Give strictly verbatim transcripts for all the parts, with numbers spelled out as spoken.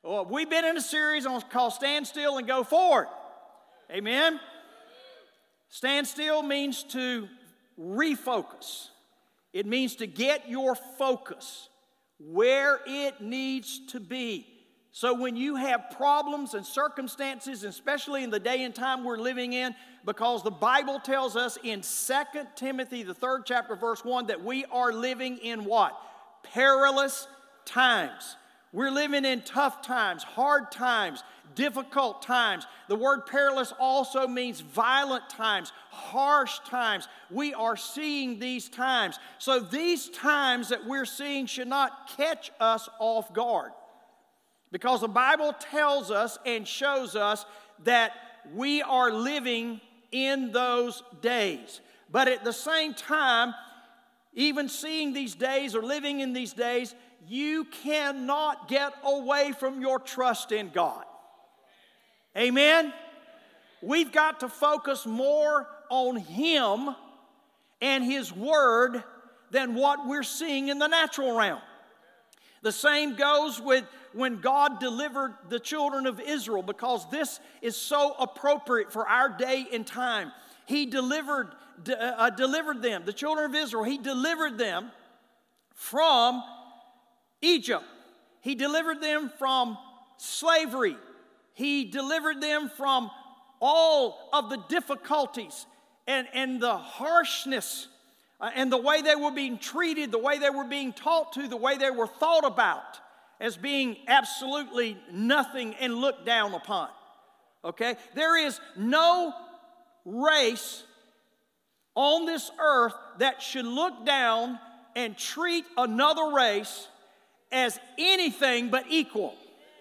Well, we've been in a series on called Stand Still and Go Forward. Amen? Stand still means to refocus. It means to get your focus where it needs to be. So when you have problems and circumstances, especially in the day and time we're living in, because the Bible tells us in Second Timothy, the third chapter, verse one, that we are living in what? Perilous times. We're living in tough times, hard times, difficult times. The word perilous also means violent times, harsh times. We are seeing these times. So these times that we're seeing should not catch us off guard. Because the Bible tells us and shows us that we are living in those days. But at the same time, even seeing these days or living in these days, you cannot get away from your trust in God. Amen? We've got to focus more on Him and His Word than what we're seeing in the natural realm. The same goes with when God delivered the children of Israel, because this is so appropriate for our day and time. He delivered, uh, delivered them, the children of Israel, He delivered them from Egypt. He delivered them from slavery. He delivered them from all of the difficulties and, and the harshness uh, and the way they were being treated, the way they were being taught to, the way they were thought about as being absolutely nothing and looked down upon. Okay? There is no race on this earth that should look down and treat another race as anything but equal.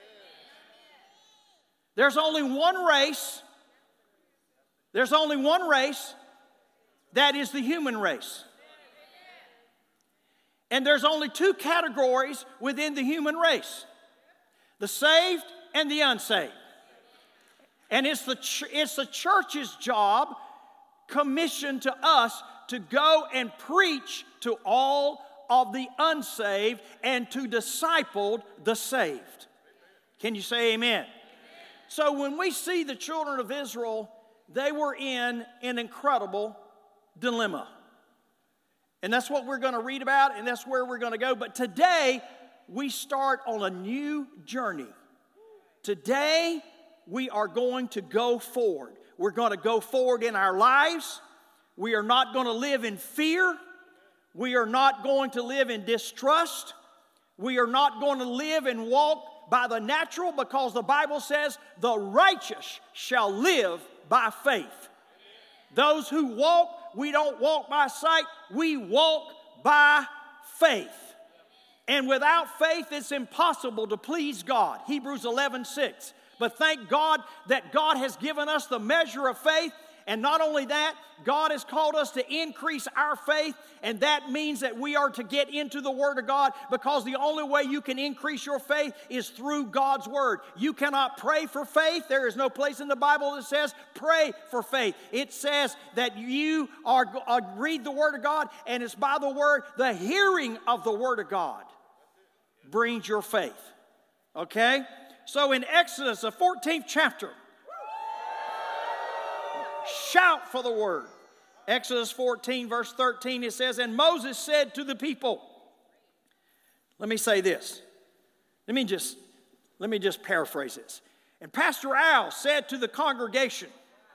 There's only one race. There's only one race. That is the human race. And there's only two categories within the human race: the saved and the unsaved. And it's the ch- it's the church's job, commissioned to us, to go and preach to all of the unsaved and to disciple the saved. Can you say amen? Amen? So when we see the children of Israel, they were in an incredible dilemma. And that's what we're going to read about, and that's where we're going to go. But today, we start on a new journey. Today, we are going to go forward. We're going to go forward in our lives. We are not going to live in fear. We are not going to live in distrust. We are not going to live and walk by the natural, because the Bible says the righteous shall live by faith. Those who walk, we don't walk by sight, we walk by faith. And without faith, it's impossible to please God. Hebrews eleven six. But thank God that God has given us the measure of faith. And not only that, God has called us to increase our faith, and that means that we are to get into the Word of God, because the only way you can increase your faith is through God's Word. You cannot pray for faith. There is no place in the Bible that says pray for faith. It says that you are uh, read the Word of God, and it's by the Word, the hearing of the Word of God brings your faith. Okay? So in Exodus, the fourteenth chapter, shout for the word. Exodus fourteen, verse thirteen, it says, and Moses said to the people, let me say this. Let me just, let me just paraphrase this. And Pastor Al said to the congregation,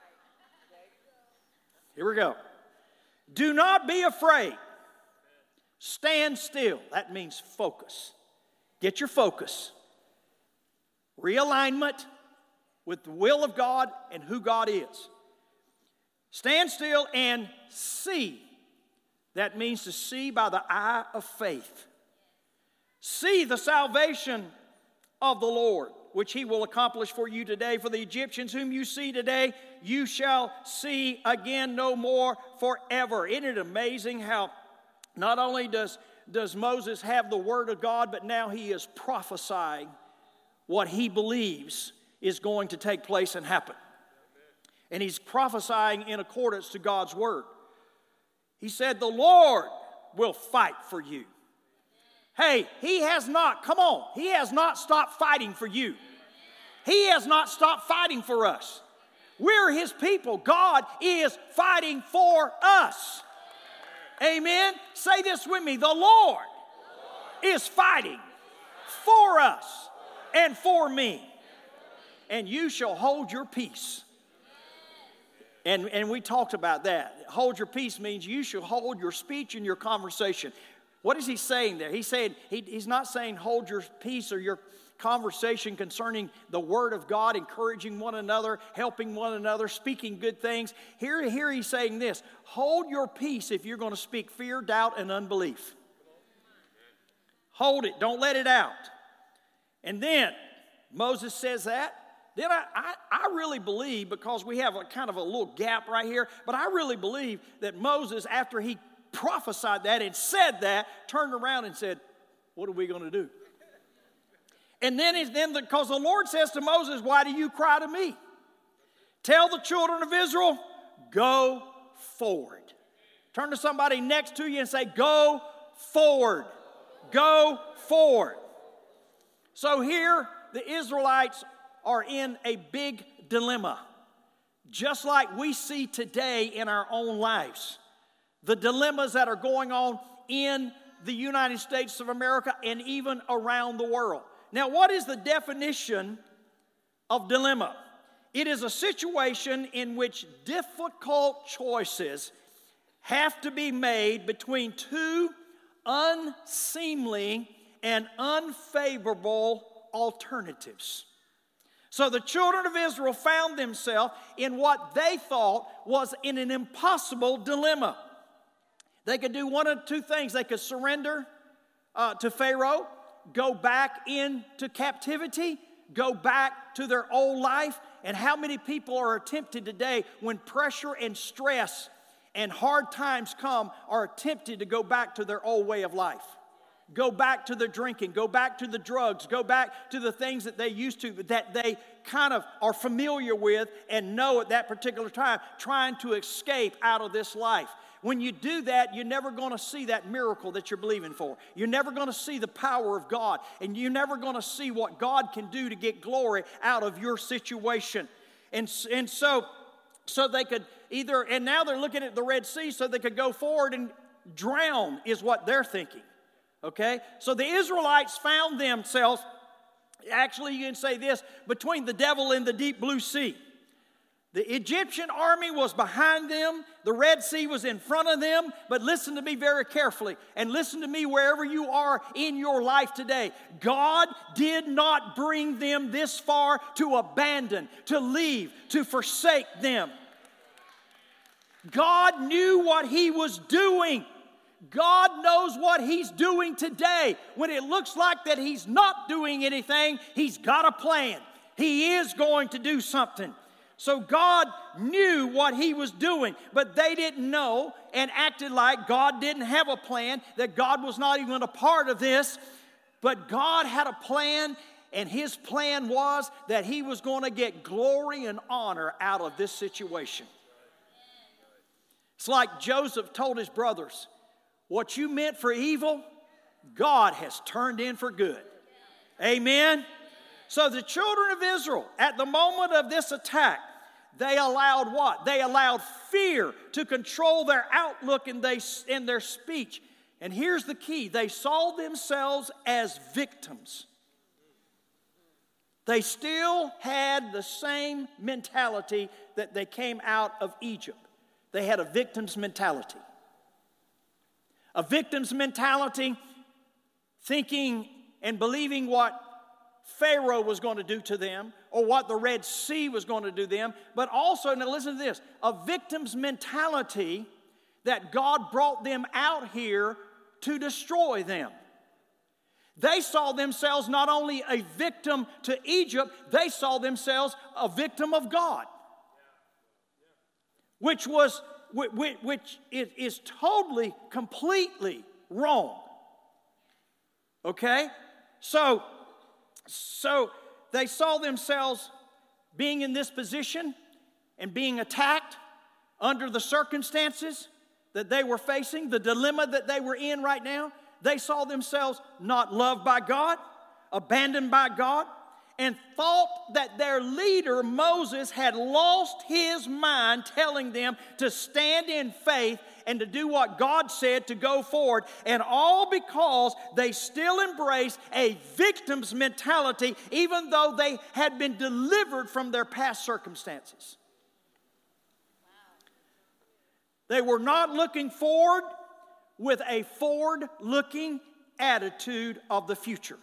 here we go. Do not be afraid. Stand still. That means focus. Get your focus. Realignment with the will of God and who God is. Stand still and see. That means to see by the eye of faith. See the salvation of the Lord, which He will accomplish for you today. For the Egyptians whom you see today, you shall see again no more forever. Isn't it amazing how not only does, does Moses have the Word of God, but now he is prophesying what he believes is going to take place and happen. And he's prophesying in accordance to God's Word. He said, the Lord will fight for you. Hey, he has not, come on, he has not stopped fighting for you. He has not stopped fighting for us. We're his people. God is fighting for us. Amen. Say this with me. The Lord is fighting for us and for me. And you shall hold your peace. And, and we talked about that. Hold your peace means you shall hold your speech and your conversation. What is he saying there? He's saying, he, he's not saying hold your peace or your conversation concerning the Word of God, encouraging one another, helping one another, speaking good things. Here, here he's saying this: hold your peace if you're going to speak fear, doubt, and unbelief. Hold it. Don't let it out. And then Moses says that. Then I, I, I really believe, because we have a kind of a little gap right here, but I really believe that Moses, after he prophesied that and said that, turned around and said, what are we going to do? And then, he's, then because the Lord says to Moses, why do you cry to me? Tell the children of Israel, go forward. Turn to somebody next to you and say, go forward. Go forward. So here the Israelites are in a big dilemma, just like we see today in our own lives. The dilemmas that are going on in the United States of America and even around the world. Now, what is the definition of dilemma? It is a situation in which difficult choices have to be made between two unseemly and unfavorable alternatives. So the children of Israel found themselves in what they thought was in an impossible dilemma. They could do one of two things. They could surrender uh, to Pharaoh, go back into captivity, go back to their old life. And how many people are tempted today when pressure and stress and hard times come, are tempted to go back to their old way of life? Go back to the drinking, go back to the drugs, go back to the things that they used to, that they kind of are familiar with and know at that particular time, trying to escape out of this life. When you do that, you're never going to see that miracle that you're believing for. You're never going to see the power of God, and you're never going to see what God can do to get glory out of your situation. And, and so, so they could either, and now they're looking at the Red Sea so they could go forward and drown is what they're thinking. Okay? So the Israelites found themselves, actually you can say this, between the devil and the deep blue sea. The Egyptian army was behind them. The Red Sea was in front of them. But listen to me very carefully, and listen to me wherever you are in your life today. God did not bring them this far to abandon, to leave, to forsake them. God knew what He was doing. God knows what He's doing today. When it looks like that He's not doing anything, He's got a plan. He is going to do something. So God knew what He was doing, but they didn't know and acted like God didn't have a plan, that God was not even a part of this. But God had a plan, and His plan was that He was going to get glory and honor out of this situation. It's like Joseph told his brothers, what you meant for evil, God has turned in for good. Amen? So the children of Israel, at the moment of this attack, they allowed what? They allowed fear to control their outlook and they, in their speech. And here's the key. They saw themselves as victims. They still had the same mentality that they came out of Egypt. They had a victim's mentality. A victim's mentality, thinking and believing what Pharaoh was going to do to them, or what the Red Sea was going to do to them, but also, now listen to this, a victim's mentality that God brought them out here to destroy them. They saw themselves not only a victim to Egypt, they saw themselves a victim of God, which was which, which is totally, completely wrong. Okay? So, so they saw themselves being in this position and being attacked under the circumstances that they were facing, the dilemma that they were in right now. They saw themselves not loved by God, abandoned by God, and thought that their leader, Moses, had lost his mind, telling them to stand in faith and to do what God said, to go forward. And all because they still embraced a victim's mentality, even though they had been delivered from their past circumstances. They were not looking forward with a forward-looking attitude of the future.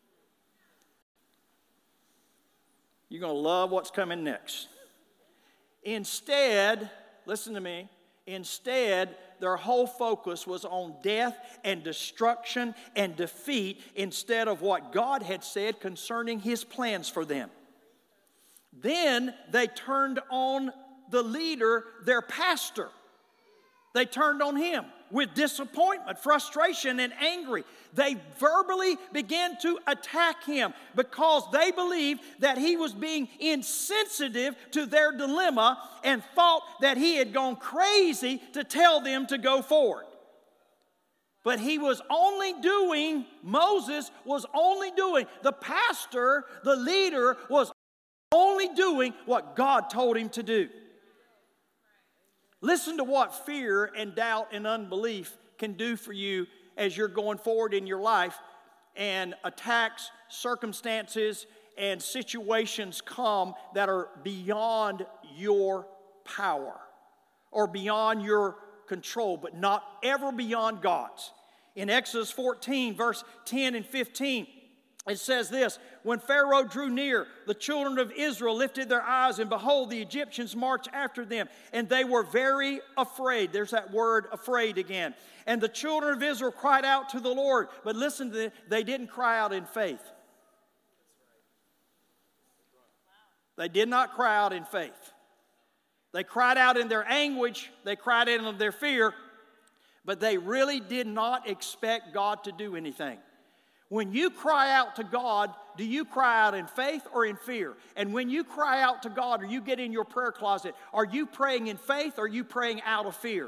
You're going to love what's coming next. Instead, listen to me, instead, their whole focus was on death and destruction and defeat instead of what God had said concerning His plans for them. Then they turned on the leader, their pastor. They turned on him with disappointment, frustration, and angry. They verbally began to attack him because they believed that he was being insensitive to their dilemma and thought that he had gone crazy to tell them to go forward. But he was only doing, Moses was only doing, the pastor, the leader, was only doing what God told him to do. Listen to what fear and doubt and unbelief can do for you as you're going forward in your life, and attacks, circumstances, and situations come that are beyond your power or beyond your control, but not ever beyond God's. In Exodus fourteen, verse ten and fifteen, it says this: when Pharaoh drew near, the children of Israel lifted their eyes, and behold, the Egyptians marched after them, and they were very afraid. There's that word, afraid, again. And the children of Israel cried out to the Lord. But listen to this, they didn't cry out in faith. They did not cry out in faith. They cried out in their anguish, they cried out in their fear, but they really did not expect God to do anything. When you cry out to God, do you cry out in faith or in fear? And when you cry out to God or you get in your prayer closet, are you praying in faith or are you praying out of fear?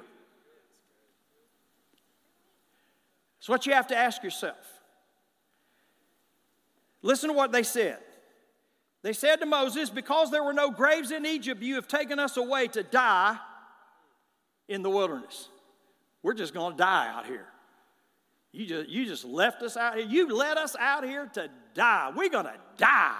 It's what you have to ask yourself. Listen to what they said. They said to Moses, because there were no graves in Egypt, you have taken us away to die in the wilderness. We're just going to die out here. You just, you just left us out here. You let us out here to die. We're going to die.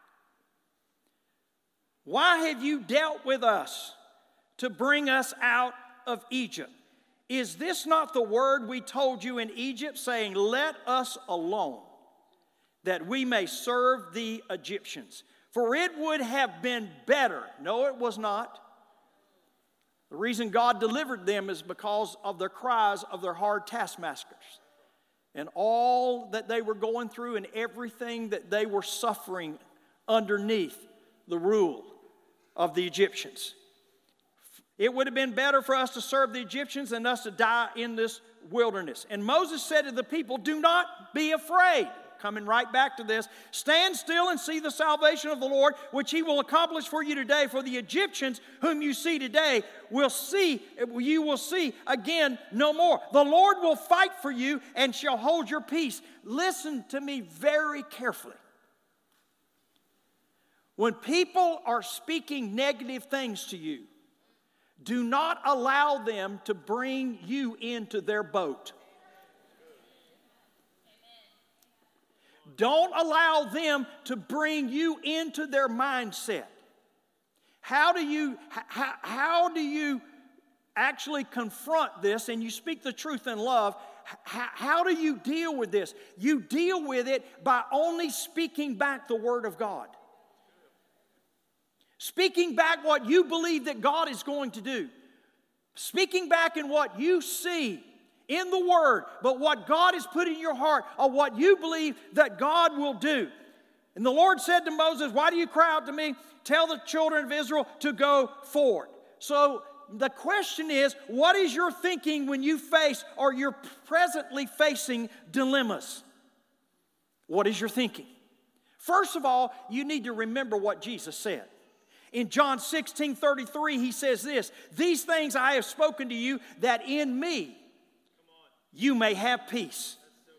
Why have you dealt with us to bring us out of Egypt? Is this not the word we told you in Egypt, saying, let us alone, that we may serve the Egyptians? For it would have been better. No, it was not. The reason God delivered them is because of the cries of their hard taskmasters. And all that they were going through and everything that they were suffering underneath the rule of the Egyptians. It would have been better for us to serve the Egyptians than us to die in this wilderness. And Moses said to the people, do not be afraid. Coming right back to this. Stand still and see the salvation of the Lord, which He will accomplish for you today. For the Egyptians whom you see today will see, you will see again no more. The Lord will fight for you and shall hold your peace. Listen to me very carefully. When people are speaking negative things to you, do not allow them to bring you into their boat. Don't allow them to bring you into their mindset. How do you, how, how do you actually confront this and you speak the truth in love? How, how do you deal with this? You deal with it by only speaking back the Word of God. Speaking back what you believe that God is going to do. Speaking back in what you see in the Word, but what God has put in your heart, or what you believe that God will do. And the Lord said to Moses, why do you cry out to me? Tell the children of Israel to go forward. So the question is, what is your thinking when you face, or you're presently facing dilemmas? What is your thinking? First of all, you need to remember what Jesus said. In John sixteen thirty-three, He says this, these things I have spoken to you, that in me you may have peace.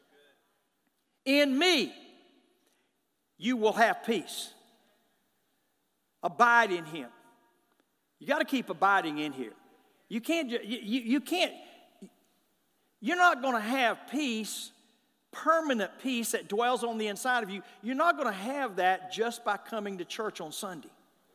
in me, you will have peace. Abide in him. You got to keep abiding in here. You can't, you, you, you can't, you're not going to have peace, permanent peace that dwells on the inside of you. You're not going to have that just by coming to church on Sunday.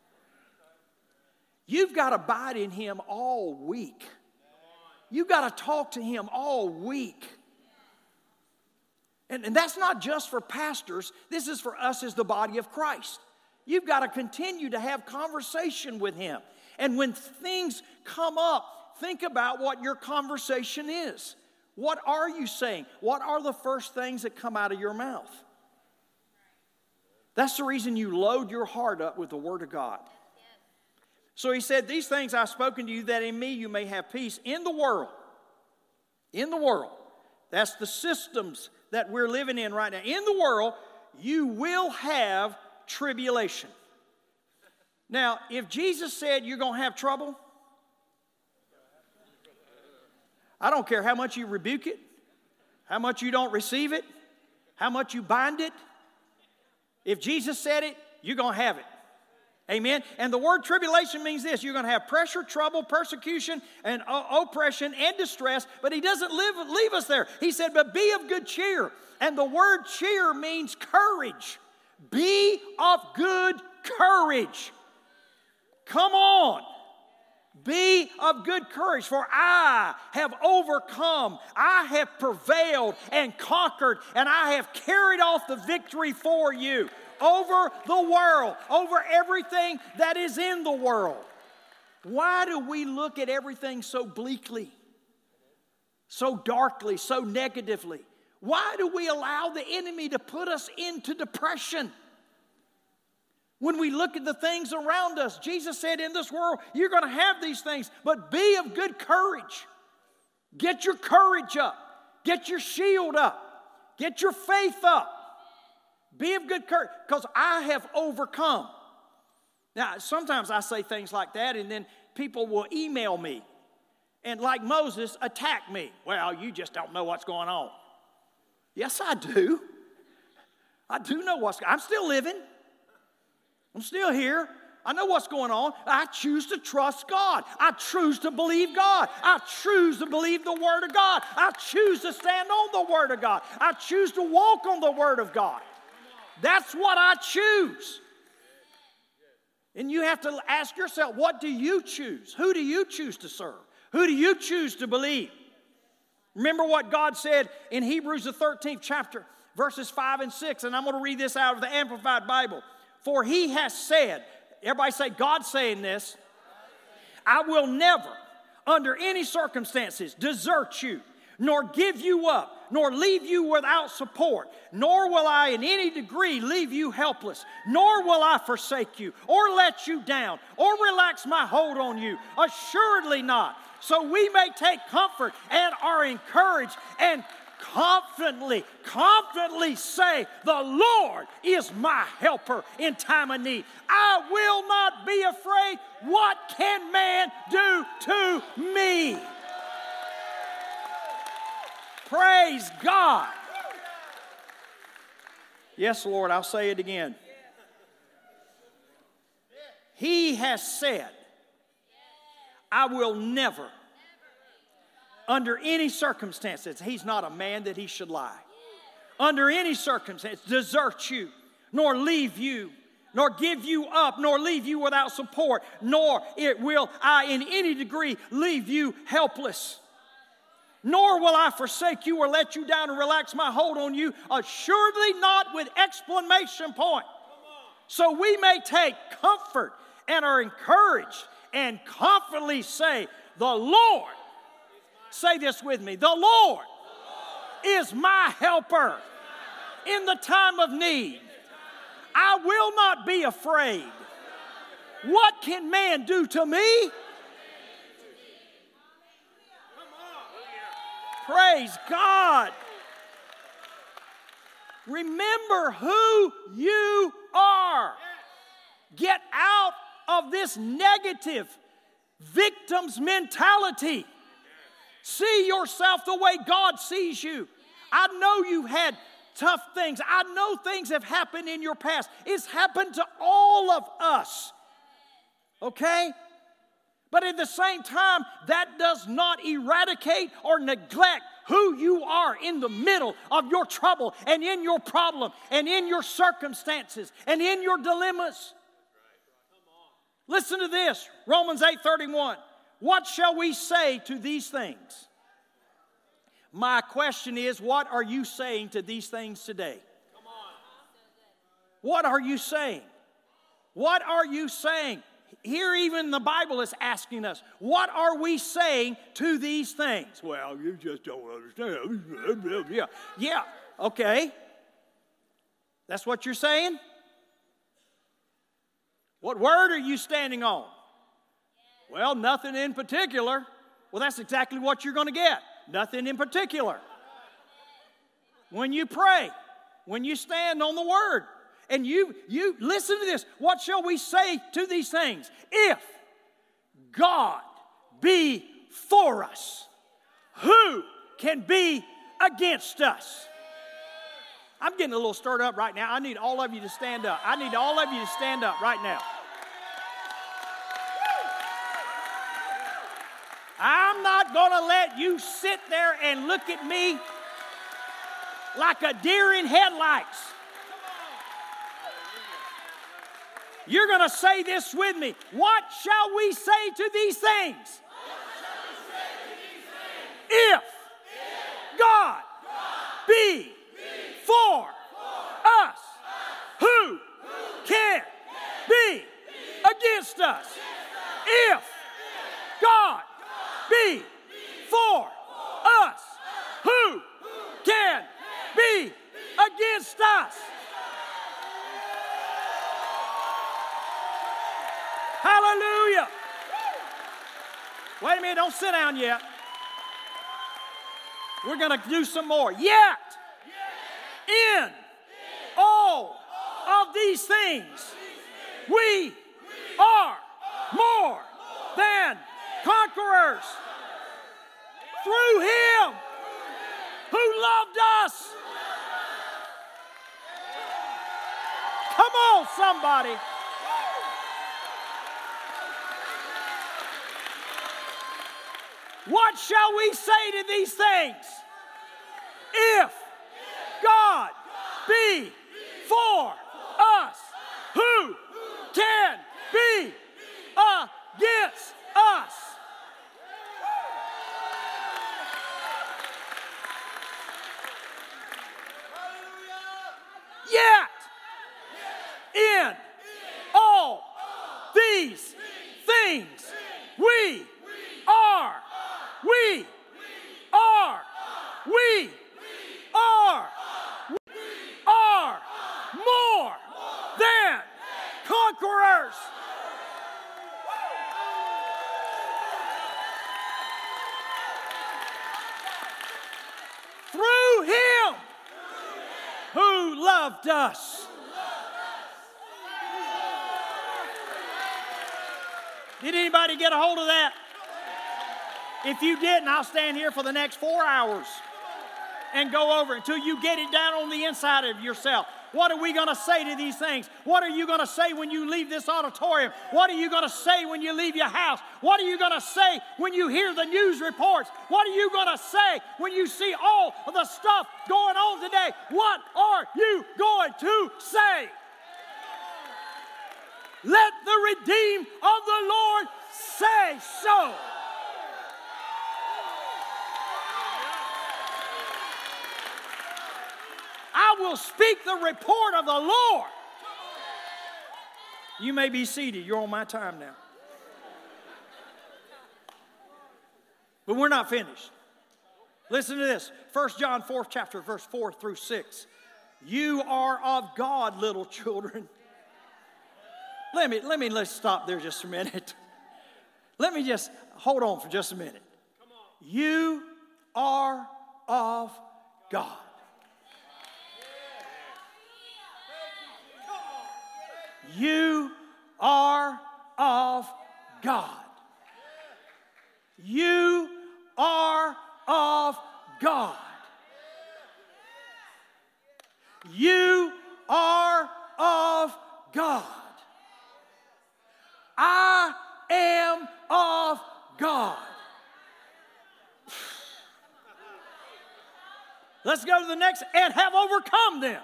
You've got to abide in him all week. You've got to talk to him all week. And, and that's not just for pastors. This is for us as the body of Christ. You've got to continue to have conversation with him. And when things come up, think about what your conversation is. What are you saying? What are the first things that come out of your mouth? That's the reason you load your heart up with the Word of God. So he said, these things I've spoken to you, that in me you may have peace. In the world, in the world, that's the systems that we're living in right now. In the world, you will have tribulation. Now, if Jesus said you're going to have trouble, I don't care how much you rebuke it, how much you don't receive it, how much you bind it. If Jesus said it, you're going to have it. Amen. And the word tribulation means this. You're going to have pressure, trouble, persecution, and uh, oppression and distress. But he doesn't live, leave us there. He said, but be of good cheer. And the word cheer means courage. Be of good courage. Come on. Be of good courage, for I have overcome, I have prevailed and conquered, and I have carried off the victory for you over the world, over everything that is in the world. Why do we look at everything so bleakly, so darkly, so negatively? Why do we allow the enemy to put us into depression? When we look at the things around us, Jesus said, in this world, you're going to have these things, but be of good courage. Get your courage up. Get your shield up. Get your faith up. Be of good courage, because I have overcome. Now, sometimes I say things like that, and then people will email me and, like Moses, attack me. Well, you just don't know what's going on. Yes, I do. I do know what's going on. I'm still living. I'm still here. I know what's going on. I choose to trust God. I choose to believe God. I choose to believe the Word of God. I choose to stand on the Word of God. I choose to walk on the Word of God. That's what I choose. And you have to ask yourself, what do you choose? Who do you choose to serve? Who do you choose to believe? Remember what God said in Hebrews the thirteenth chapter, verses five and six, and I'm going to read this out of the Amplified Bible. For he has said, everybody say, God's saying this, I will never, under any circumstances, desert you, nor give you up, nor leave you without support, nor will I in any degree leave you helpless, nor will I forsake you, or let you down, or relax my hold on you. Assuredly not. So we may take comfort and are encouraged and confidently, confidently say, the Lord is my helper in time of need. I will not be afraid. What can man do to me? Praise God. Yes, Lord, I'll say it again. He has said, I will never, under any circumstances, he's not a man that he should lie. Under any circumstance, desert you, nor leave you, nor give you up, nor leave you without support, nor it will I in any degree leave you helpless. Nor will I forsake you or let you down and relax my hold on you, assuredly not with exclamation point. So we may take comfort and are encouraged and confidently say, the Lord, say this with me, the Lord, the Lord is my helper in the time of need. I will not be afraid. What can man do to me? Praise God. Remember who you are. Get out of this negative victim's mentality. See yourself the way God sees you. I know you had tough things. I know things have happened in your past. It's happened to all of us. Okay? But at the same time, that does not eradicate or neglect who you are in the middle of your trouble and in your problem and in your circumstances and in your dilemmas. Listen to this, Romans eight thirty-one. What shall we say to these things? My question is, what are you saying to these things today? What are you saying? What are you saying? Here even the Bible is asking us, what are we saying to these things? Well, you just don't understand. Yeah, yeah, okay. That's what you're saying? What word are you standing on? Well, nothing in particular. Well, that's exactly what you're going to get. Nothing in particular. When you pray, when you stand on the word, and you, you listen to this. What shall we say to these things? If God be for us, who can be against us? I'm getting a little stirred up right now. I need all of you to stand up. I need all of you to stand up right now. I'm not going to let you sit there and look at me like a deer in headlights. You're going to say this with me. What shall we say to these things? If God be for us, who can be against us? If God be for us, who can be against us? Hallelujah. Wait a minute, don't sit down yet. We're going to do some more. Yet, in all of these things, we are more than conquerors through Him who loved us. Come on, somebody. What shall we say to these things? If God be for us, who can be against us? Yet, in all these things, we are We are, we are, we are more than conquerors. Through Him who loved us. Did anybody get a hold of that? If you didn't, I'll stand here for the next four hours and go over it until you get it down on the inside of yourself. What are we going to say to these things? What are you going to say when you leave this auditorium? What are you going to say when you leave your house? What are you going to say when you hear the news reports? What are you going to say when you see all of the stuff going on today? What are you going to say? Let the redeemed of the Lord say so. I will speak the report of the Lord. You may be seated. You're on my time now. But we're not finished. Listen to this. First John fourth chapter, verse four through six. You are of God, little children. Let me, let me, let's stop there just a minute. Let me just hold on for just a minute. You are of God. You are of God. You are of God. You are of God. I am of God. Let's go to the next. And have overcome them.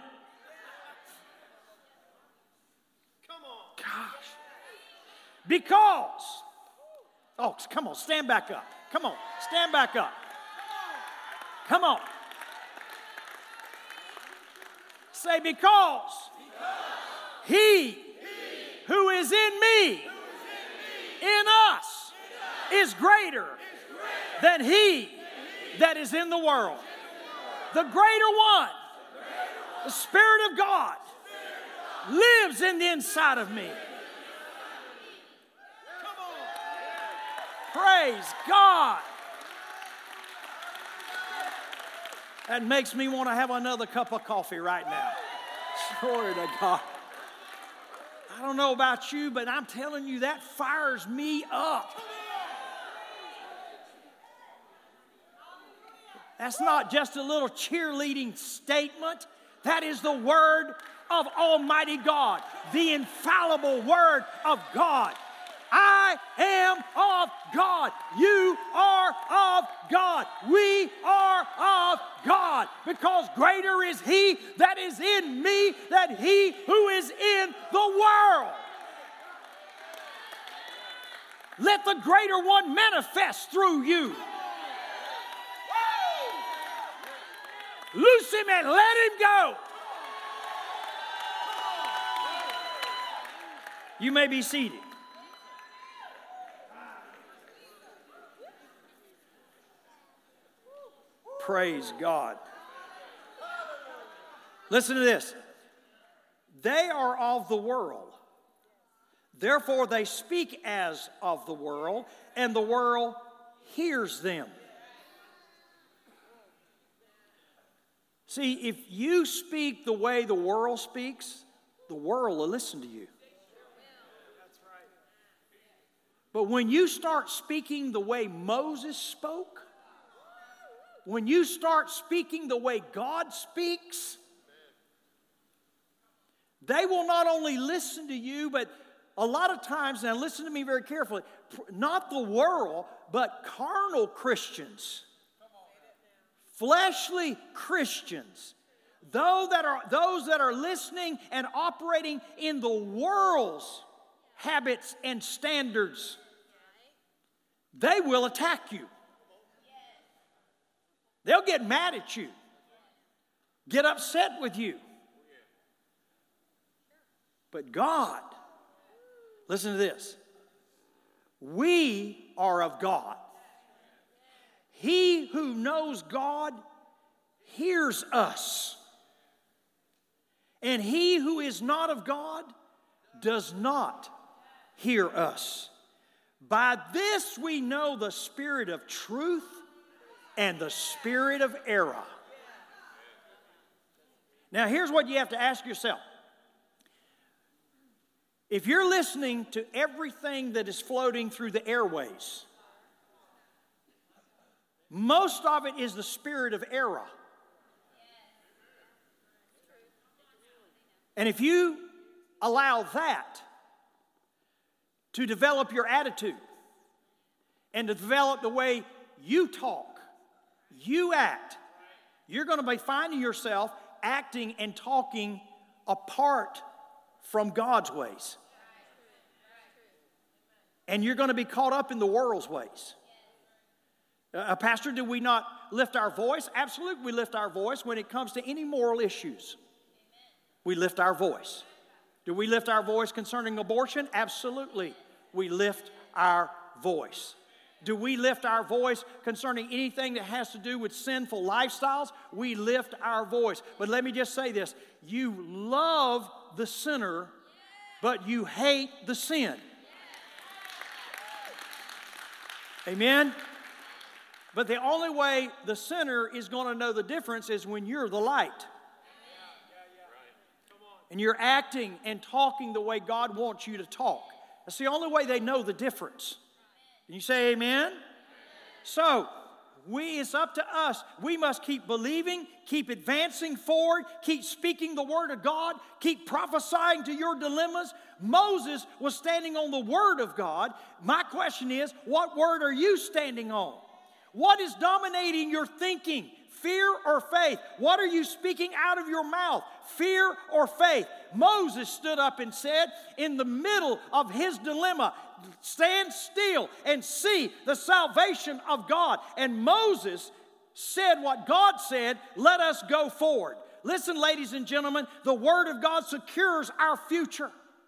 Come on. Gosh. Because. Oh, come on. Stand back up. Come on. Stand back up. Come on. Say, because, because he, he who is in me, is in, me in us, in us is, greater is greater than he, than he that is in the world. The greater one, the Spirit of God, lives in the inside of me. Praise God. That makes me want to have another cup of coffee right now. Glory to God. I don't know about you, but I'm telling you, that fires me up. That's not just a little cheerleading statement. That is the Word of Almighty God, the infallible Word of God. I am of God. You are of God. We are of God. Because greater is He that is in me than he who is in the world. Let the greater one manifest through you. Loose him and let him go. You may be seated. Praise God. Listen to this. They are of the world. Therefore they speak as of the world, and the world hears them. See, if you speak the way the world speaks, the world will listen to you. But when you start speaking the way Moses spoke, when you start speaking the way God speaks, they will not only listen to you, but a lot of times, now listen to me very carefully, not the world, but carnal Christians, fleshly Christians, those that are, those that are listening and operating in the world's habits and standards, they will attack you. They'll get mad at you, get upset with you. But God, listen to this. We are of God. He who knows God hears us. And he who is not of God does not hear us. By this we know the spirit of truth and the spirit of error. Now here's what you have to ask yourself. If you're listening to everything that is floating through the airways, most of it is the spirit of error. And if you allow that to develop your attitude and to develop the way you talk, you act, you're going to be finding yourself acting and talking apart from God's ways. And you're going to be caught up in the world's ways. Uh, Pastor, do we not lift our voice? Absolutely, we lift our voice when it comes to any moral issues. We lift our voice. Do we lift our voice concerning abortion? Absolutely, we lift our voice. Do we lift our voice concerning anything that has to do with sinful lifestyles? We lift our voice. But let me just say this. You love the sinner, but you hate the sin. Amen? But the only way the sinner is going to know the difference is when you're the light. And you're acting and talking the way God wants you to talk. That's the only way they know the difference. Can you say amen? So, We, it's up to us. We must keep believing, keep advancing forward, keep speaking the word of God, keep prophesying to your dilemmas. Moses was standing on the word of God. My question is, what word are you standing on? What is dominating your thinking? Fear or faith? What are you speaking out of your mouth? Fear or faith? Moses stood up and said, in the middle of his dilemma, stand still and see the salvation of God. And Moses said what God said, let us go forward. Listen, ladies and gentlemen, the Word of God secures our future.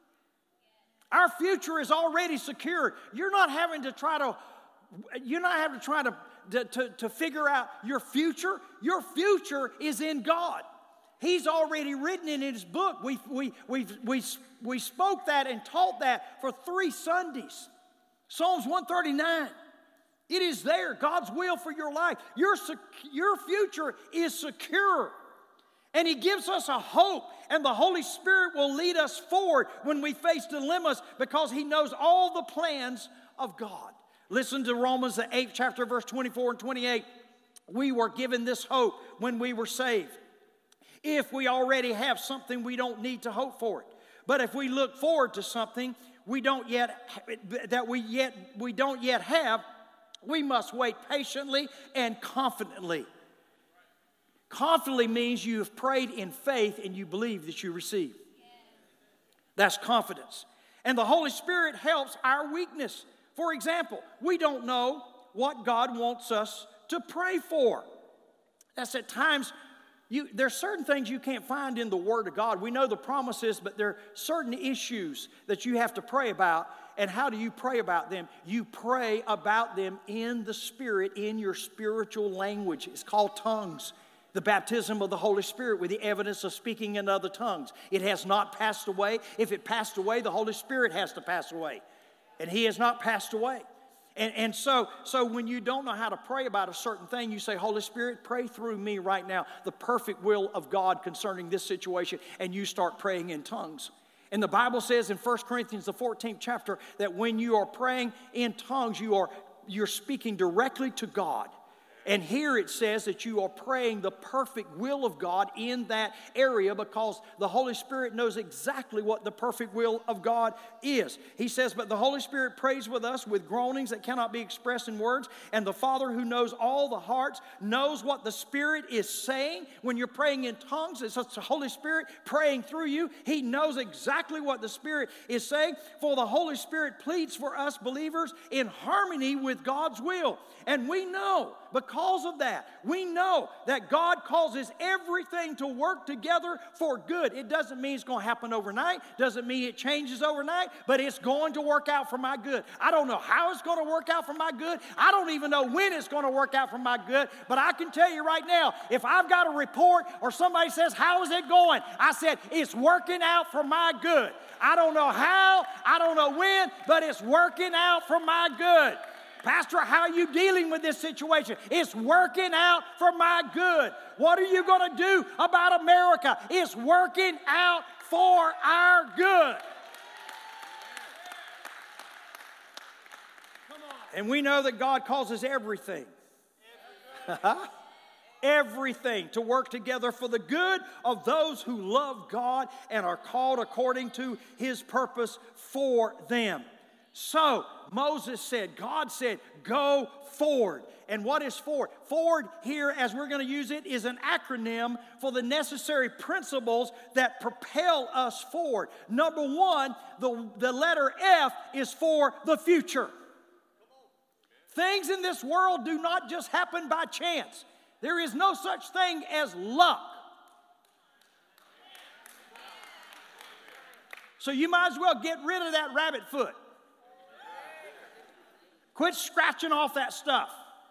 Our future is already secured. You're not having to try to, you're not having to try to, to, to, to figure out your future. Your future is in God. He's already written in his book. We, we, we, we, we spoke that and taught that for three Sundays. Psalms one thirty-nine. It is there, God's will for your life. Your, your future is secure. And he gives us a hope, and the Holy Spirit will lead us forward when we face dilemmas because he knows all the plans of God. Listen to Romans, the eighth chapter, verse twenty-four and twenty-eight. We were given this hope when we were saved. If we already have something, we don't need to hope for it. But if we look forward to something we don't yet that we yet we don't yet have, we must wait patiently and confidently. Confidently means you have prayed in faith and you believe that you receive. That's confidence. And the Holy Spirit helps our weakness. For example, we don't know what God wants us to pray for. That's at times, you, there's certain things you can't find in the Word of God. We know the promises, but there are certain issues that you have to pray about. And how do you pray about them? You pray about them in the Spirit, in your spiritual language. It's called tongues. The baptism of the Holy Spirit with the evidence of speaking in other tongues. It has not passed away. If it passed away, the Holy Spirit has to pass away. And he has not passed away. And, and so, so when you don't know how to pray about a certain thing, you say, Holy Spirit, pray through me right now the perfect will of God concerning this situation. And you start praying in tongues. And the Bible says in First Corinthians, the fourteenth chapter, that when you are praying in tongues, you are, you're speaking directly to God. And here it says that you are praying the perfect will of God in that area because the Holy Spirit knows exactly what the perfect will of God is. He says, but the Holy Spirit prays with us with groanings that cannot be expressed in words. And the Father who knows all the hearts knows what the Spirit is saying. When you're praying in tongues, it's the Holy Spirit praying through you. He knows exactly what the Spirit is saying. For the Holy Spirit pleads for us believers in harmony with God's will. And we know, because of that, we know that God causes everything to work together for good. It doesn't mean it's going to happen overnight. Doesn't mean it changes overnight, but it's going to work out for my good. I don't know how it's going to work out for my good. I don't even know when it's going to work out for my good, but I can tell you right now, if I've got a report or somebody says, how is it going? I said, it's working out for my good. I don't know how, I don't know when, but it's working out for my good. Pastor, how are you dealing with this situation? It's working out for my good. What are you going to do about America? It's working out for our good. And we know that God causes everything, everything to work together for the good of those who love God and are called according to His purpose for them. So, Moses said, God said, go forward. And what is forward? Forward here, as we're going to use it, is an acronym for the necessary principles that propel us forward. Number one, the, the letter F is for the future. Things in this world do not just happen by chance. There is no such thing as luck. So you might as well get rid of that rabbit foot. Quit scratching off that stuff.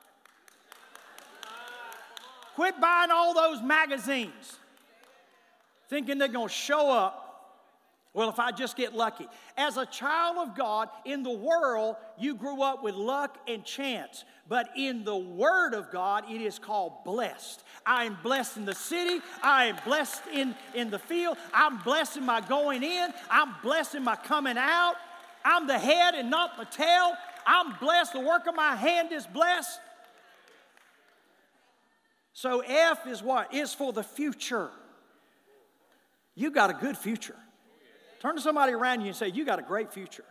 Quit buying all those magazines, thinking they're going to show up. Well, if I just get lucky. As a child of God, in the world, you grew up with luck and chance. But in the Word of God, it is called blessed. I am blessed in the city. I am blessed in, in the field. I'm blessed in my going in. I'm blessed in my coming out. I'm the head and not the tail. I'm blessed. The work of my hand is blessed. So F is what? Is for the future. You got a good future. Turn to somebody around you and say, you got a great future.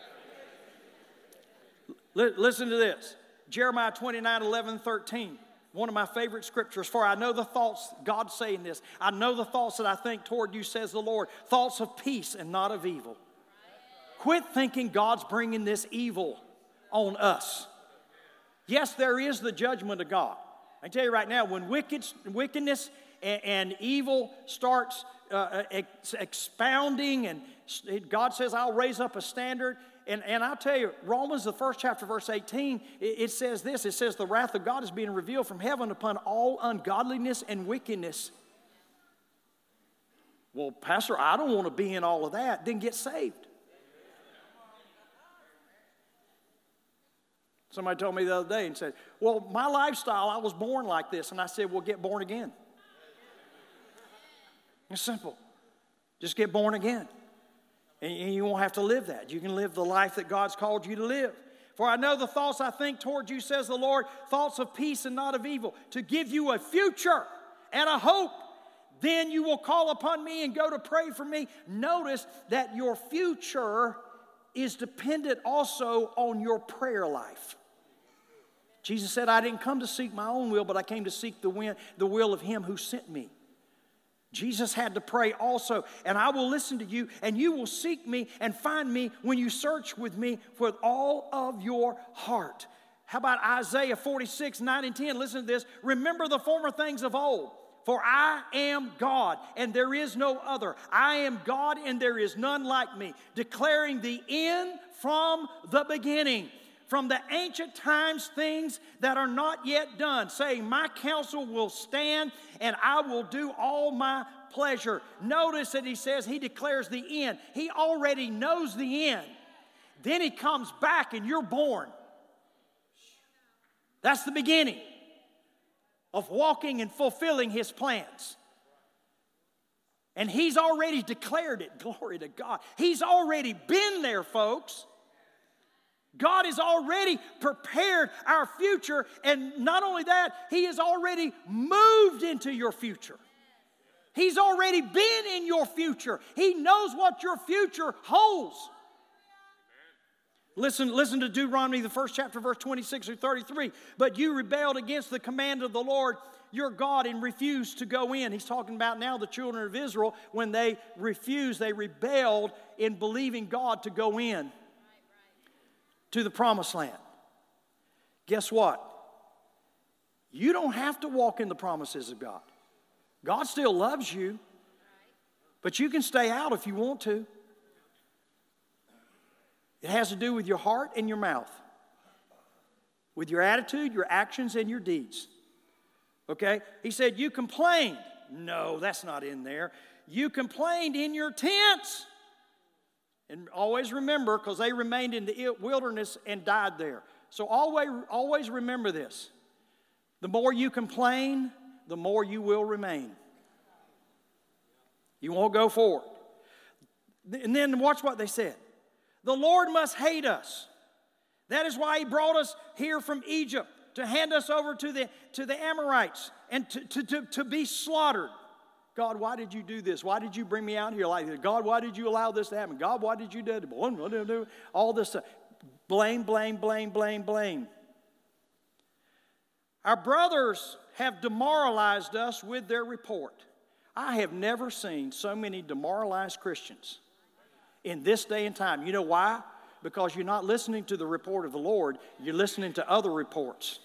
L- listen to this. Jeremiah twenty-nine, eleven, thirteen. One of my favorite scriptures. For I know the thoughts, God's saying this, I know the thoughts that I think toward you, says the Lord. Thoughts of peace and not of evil. Quit thinking God's bringing this evil on us. Yes, there is the judgment of God. I tell you right now, when wicked, wickedness and, and evil starts uh, ex- expounding, and God says, I'll raise up a standard. And, and I'll tell you, Romans, the first chapter, verse eighteen, it, it says this. It says, the wrath of God is being revealed from heaven upon all ungodliness and wickedness. Well, Pastor, I don't want to be in all of that. Then get saved. Somebody told me the other day and said, well, my lifestyle, I was born like this. And I said, well, get born again. It's simple. Just get born again. And you won't have to live that. You can live the life that God's called you to live. For I know the thoughts I think toward you, says the Lord, thoughts of peace and not of evil, to give you a future and a hope. Then you will call upon me and go to pray for me. Notice that your future is dependent also on your prayer life. Jesus said, I didn't come to seek my own will, but I came to seek the will, the will of him who sent me. Jesus had to pray also, and I will listen to you, and you will seek me and find me when you search with me with all of your heart. How about Isaiah forty-six, nine and ten? Listen to this. Remember the former things of old. For I am God, and there is no other. I am God, and there is none like me, declaring the end from the beginning, from the ancient times things that are not yet done, saying, my counsel will stand, and I will do all my pleasure. Notice that he says he declares the end. He already knows the end. Then he comes back, and you're born. That's the beginning of walking and fulfilling his plans. And he's already declared it. Glory to God. He's already been there, folks. God has already prepared our future. And not only that, he has already moved into your future. He's already been in your future. He knows what your future holds. Listen, listen to Deuteronomy, the first chapter, verse twenty-six through thirty-three. But you rebelled against the command of the Lord your God and refused to go in. He's talking about now the children of Israel when they refused, they rebelled in believing God to go in right, right. to the promised land. Guess what? You don't have to walk in the promises of God. God still loves you, right. but you can stay out if you want to. It has to do with your heart and your mouth, with your attitude, your actions, and your deeds. Okay? He said, you complained. No, that's not in there. You complained in your tents. And always remember, because they remained in the wilderness and died there. So always, always remember this. The more you complain, the more you will remain. You won't go forward. And then watch what they said. The Lord must hate us. That is why he brought us here from Egypt to hand us over to the, to the Amorites and to, to, to, to be slaughtered. God, why did you do this? Why did you bring me out here like this? God, why did you allow this to happen? God, why did you do it? All this stuff. Blame, blame, blame, blame, blame. Our brothers have demoralized us with their report. I have never seen so many demoralized Christians in this day and time. You know why? Because you're not listening to the report of the Lord. You're listening to other reports.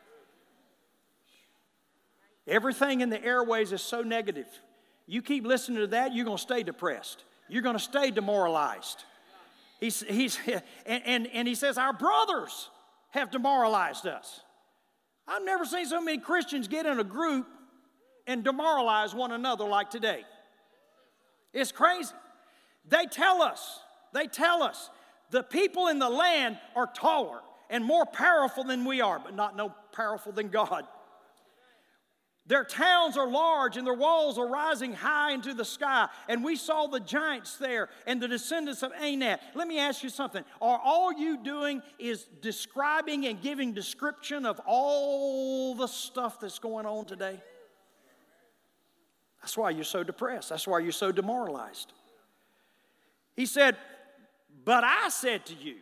Everything in the airways is so negative. You keep listening to that, you're going to stay depressed. You're going to stay demoralized. He's, he's, and, and, and he says, our brothers have demoralized us. I've never seen so many Christians get in a group and demoralize one another like today. It's crazy. They tell us, they tell us, the people in the land are taller and more powerful than we are, but not no powerful than God. Their towns are large and their walls are rising high into the sky. And we saw the giants there and the descendants of Anak. Let me ask you something. Are all you doing is describing and giving description of all the stuff that's going on today? That's why you're so depressed. That's why you're so demoralized. He said, but I said to you.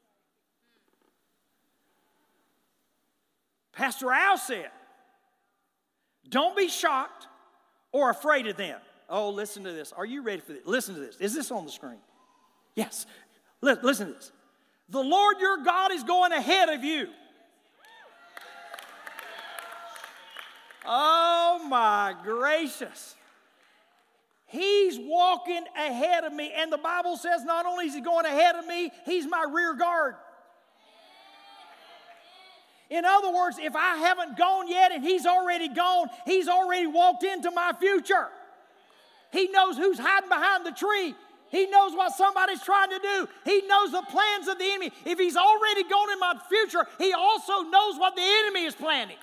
Pastor Al said, don't be shocked or afraid of them. Oh, listen to this. Are you ready for this? Listen to this. Is this on the screen? Yes. Listen to this. The Lord your God is going ahead of you. Oh, my gracious. He's walking ahead of me. And the Bible says not only is he going ahead of me, he's my rear guard. In other words, if I haven't gone yet and he's already gone, he's already walked into my future. He knows who's hiding behind the tree. He knows what somebody's trying to do. He knows the plans of the enemy. If he's already gone in my future, he also knows what the enemy is planning.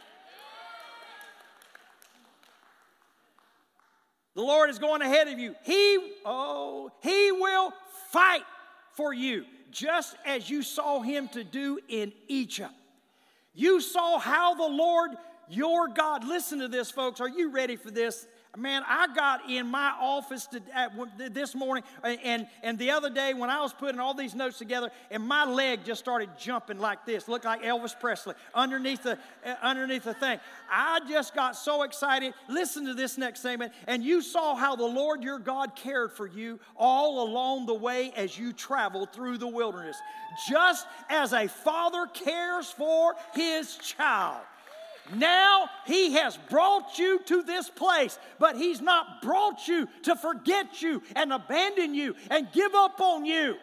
The Lord is going ahead of you. He, oh, he will fight for you, just as you saw him to do in Egypt. You saw how the Lord your God, listen to this, folks. Are you ready for this? Man, I got in my office to, uh, this morning and, and the other day when I was putting all these notes together, and my leg just started jumping like this, looked like Elvis Presley underneath the, uh, underneath the thing. I just got so excited. Listen to this next statement. And you saw how the Lord your God cared for you all along the way as you traveled through the wilderness, just as a father cares for his child. Now he has brought you to this place, but he's not brought you to forget you and abandon you and give up on you.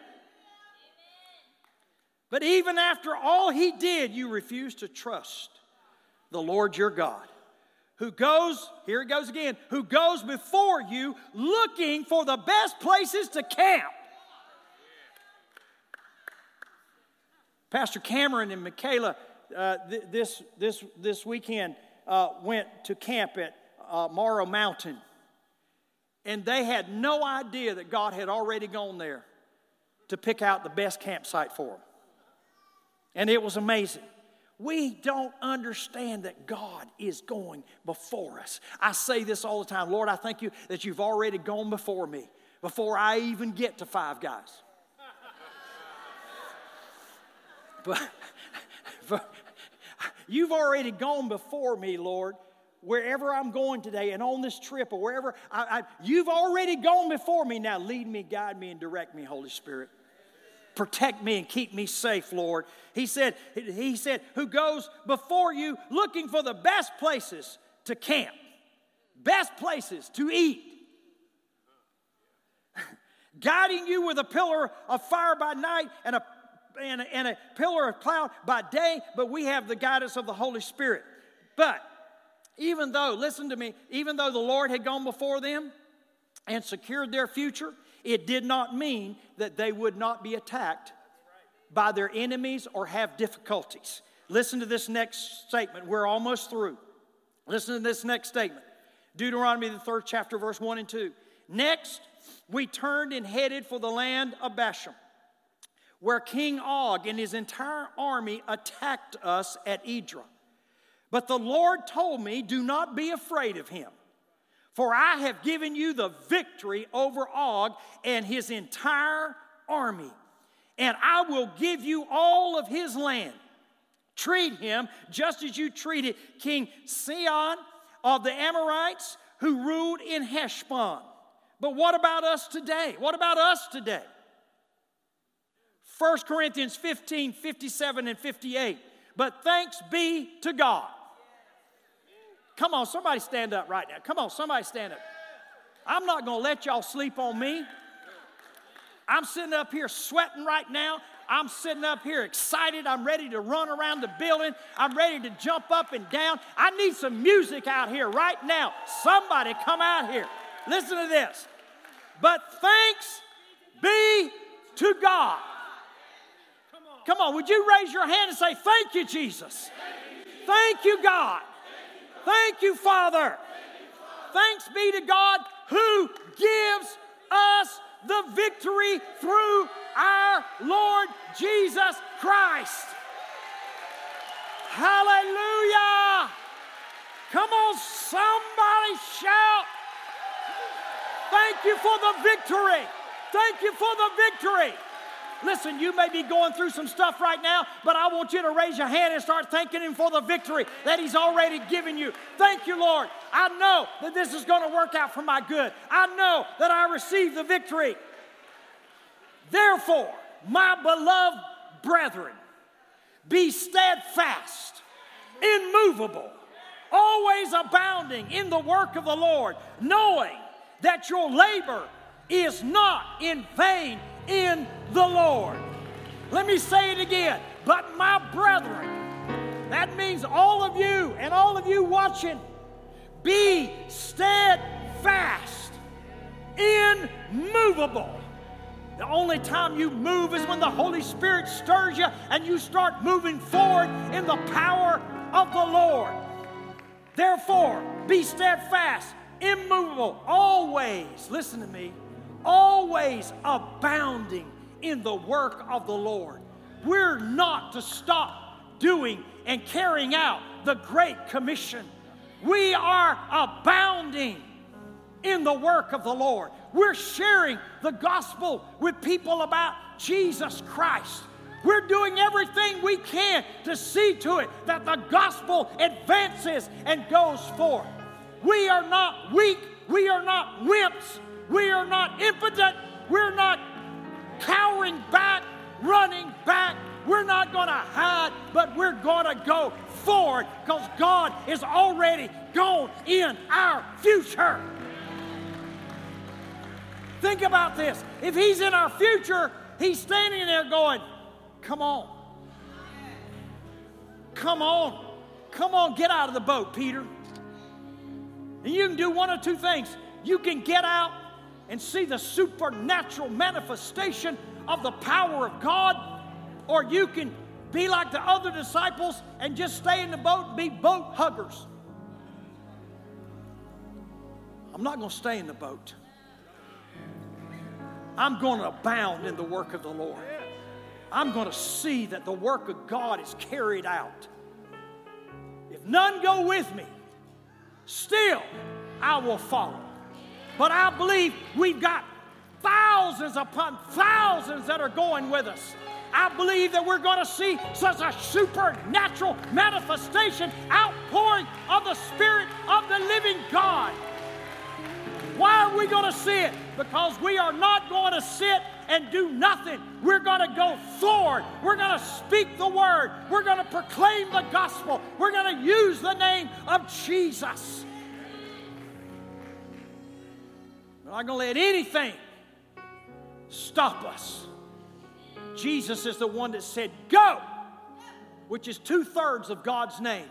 But even after all he did, you refuse to trust the Lord your God, who goes, here it goes again, who goes before you looking for the best places to camp. Pastor Cameron and Michaela Uh, th- this this this weekend uh, went to camp at uh, Morrow Mountain, and they had no idea that God had already gone there to pick out the best campsite for them. And it was amazing. We don't understand that God is going before us. I say this all the time. Lord, I thank you that you've already gone before me, before I even get to Five Guys. But, but you've already gone before me, Lord, wherever I'm going today and on this trip or wherever. I, I, you've already gone before me. Now lead me, guide me, and direct me, Holy Spirit. Protect me and keep me safe, Lord. He said, he said, who goes before you looking for the best places to camp, best places to eat, guiding you with a pillar of fire by night and a And a, and a pillar of cloud by day, but we have the guidance of the Holy Spirit. But even though, listen to me, even though the Lord had gone before them and secured their future, it did not mean that they would not be attacked by their enemies or have difficulties. Listen to this next statement. We're almost through. Listen to this next statement. Deuteronomy, the third chapter, verse one and two. Next, we turned and headed for the land of Bashan, where King Og and his entire army attacked us at Edrei. But the Lord told me, do not be afraid of him, for I have given you the victory over Og and his entire army, and I will give you all of his land. Treat him just as you treated King Sihon of the Amorites, who ruled in Heshbon. But what about us today? What about us today? First Corinthians fifteen, fifty-seven and fifty-eight. But thanks be to God. Come on, somebody stand up right now. Come on, somebody stand up. I'm not going to let y'all sleep on me. I'm sitting up here sweating right now. I'm sitting up here excited. I'm ready to run around the building. I'm ready to jump up and down. I need some music out here right now. Somebody come out here. Listen to this. But thanks be to God. Come on, would you raise your hand and say, thank you, Jesus. Thank you, God. Thank you, Father. Thanks be to God who gives us the victory through our Lord Jesus Christ. Hallelujah. Come on, somebody shout. Thank you for the victory. Thank you for the victory. Listen, you may be going through some stuff right now, but I want you to raise your hand and start thanking Him for the victory that He's already given you. Thank you, Lord. I know that this is going to work out for my good. I know that I received the victory. Therefore, my beloved brethren, be steadfast, immovable, always abounding in the work of the Lord, knowing that your labor is not in vain in the Lord. Let me say it again. But my brethren, that means all of you and all of you watching, be steadfast, immovable. The only time you move is when the Holy Spirit stirs you and you start moving forward in the power of the Lord. Therefore, be steadfast, immovable, always, listen to me, always abounding in the work of the Lord. We're not to stop doing and carrying out the Great Commission. We are abounding in the work of the Lord. We're sharing the gospel with people about Jesus Christ. We're doing everything we can to see to it that the gospel advances and goes forth. We are not weak. We are not wimps. We are not impotent. We're not cowering back, running back. We're not going to hide, but we're going to go forward because God is already gone in our future. Think about this. If He's in our future, He's standing there going, come on. Come on. Come on, get out of the boat, Peter. And you can do one of two things. You can get out and see the supernatural manifestation of the power of God, or you can be like the other disciples and just stay in the boat and be boat huggers. I'm not going to stay in the boat. I'm going to abound in the work of the Lord. I'm going to see that the work of God is carried out. If none go with me, still I will follow. But I believe we've got thousands upon thousands that are going with us. I believe that we're going to see such a supernatural manifestation, outpouring of the Spirit of the living God. Why are we going to see it? Because we are not going to sit and do nothing. We're going to go forward. We're going to speak the word. We're going to proclaim the gospel. We're going to use the name of Jesus. We're not going to let anything stop us. Jesus is the one that said, go, which is two-thirds of God's name.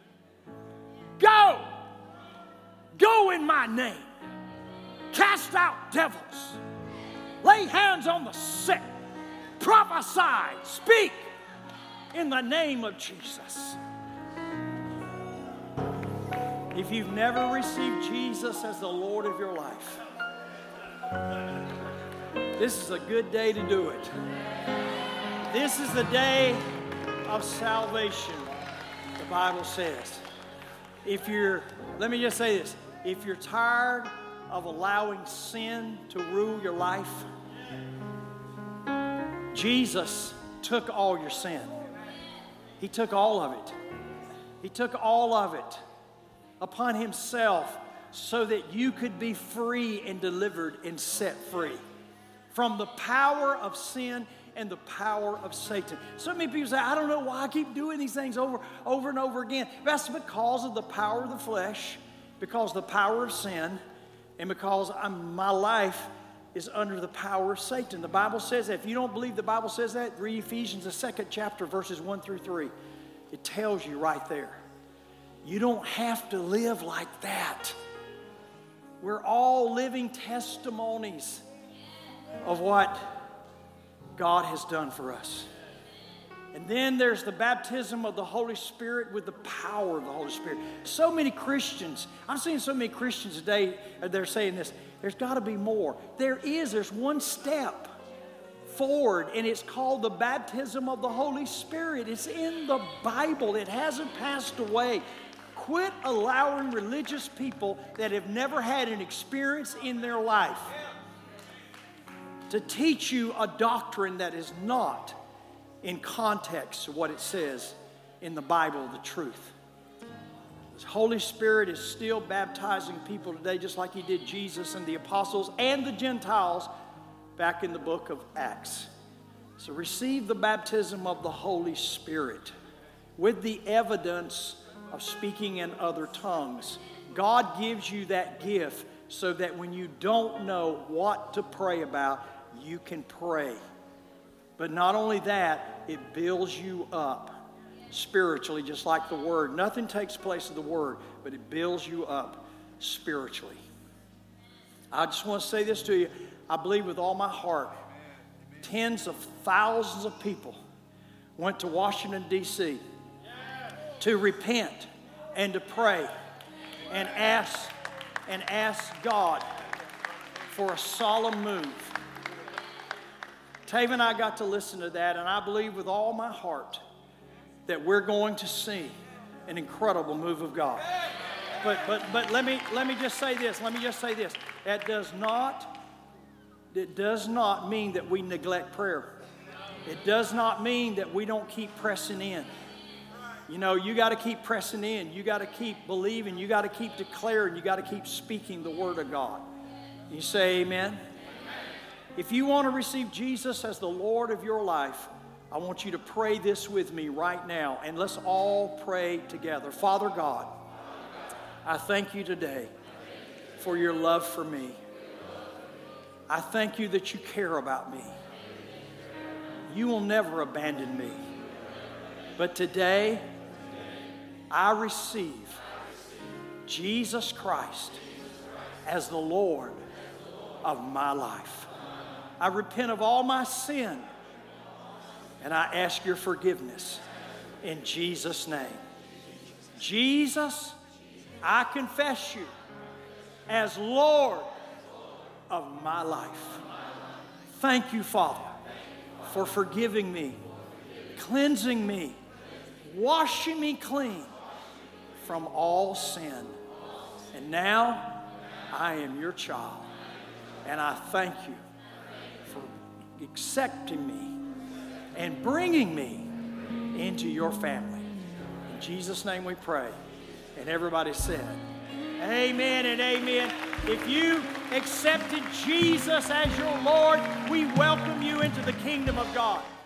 Go. Go in my name. Cast out devils. Lay hands on the sick. Prophesy. Speak in the name of Jesus. If you've never received Jesus as the Lord of your life, this is a good day to do it. This is the day of salvation, the Bible says. If you're, let me just say this, if you're tired of allowing sin to rule your life, Jesus took all your sin. He took all of it. He took all of it upon Himself so that you could be free and delivered and set free from the power of sin and the power of Satan. So many people say, I don't know why I keep doing these things over, over and over again. That's because of the power of the flesh, because of the power of sin, and because I'm, my life is under the power of Satan. The Bible says that. If you don't believe the Bible says that, read Ephesians, the second chapter, verses one through three. It tells you right there. You don't have to live like that. We're all living testimonies of what God has done for us. And then there's the baptism of the Holy Spirit with the power of the Holy Spirit. So many Christians, I'm seeing so many Christians today, they're saying this, there's got to be more. There is, there's one step forward, and it's called the baptism of the Holy Spirit. It's in the Bible. It hasn't passed away. Quit allowing religious people that have never had an experience in their life to teach you a doctrine that is not in context to what it says in the Bible, the truth. The Holy Spirit is still baptizing people today, just like He did Jesus and the apostles and the Gentiles back in the book of Acts. So receive the baptism of the Holy Spirit with the evidence of speaking in other tongues. God gives you that gift so that when you don't know what to pray about, you can pray. But not only that, it builds you up spiritually, just like the Word. Nothing takes place of the Word, but it builds you up spiritually. I just want to say this to you. I believe with all my heart, tens of thousands of people went to Washington, D C to repent and to pray and ask and ask God for a solemn move. Tave and I got to listen to that, and I believe with all my heart that we're going to see an incredible move of God. But but but let me let me just say this. Let me just say this. That does not it does not mean that we neglect prayer. It does not mean that we don't keep pressing in. You know, you got to keep pressing in. You got to keep believing. You got to keep declaring. You got to keep speaking the Word of God. You say amen? If you want to receive Jesus as the Lord of your life, I want you to pray this with me right now. And let's all pray together. Father God, I thank you today for your love for me. I thank you that you care about me. You will never abandon me. But today, I receive Jesus Christ as the Lord of my life. I repent of all my sin, and I ask your forgiveness in Jesus' name. Jesus, I confess you as Lord of my life. Thank you, Father, for forgiving me, cleansing me, washing me clean from all sin. And now I am your child, and I thank you for accepting me and bringing me into your family. In Jesus' name we pray. And everybody said, amen and amen. If you accepted Jesus as your Lord, we welcome you into the kingdom of God.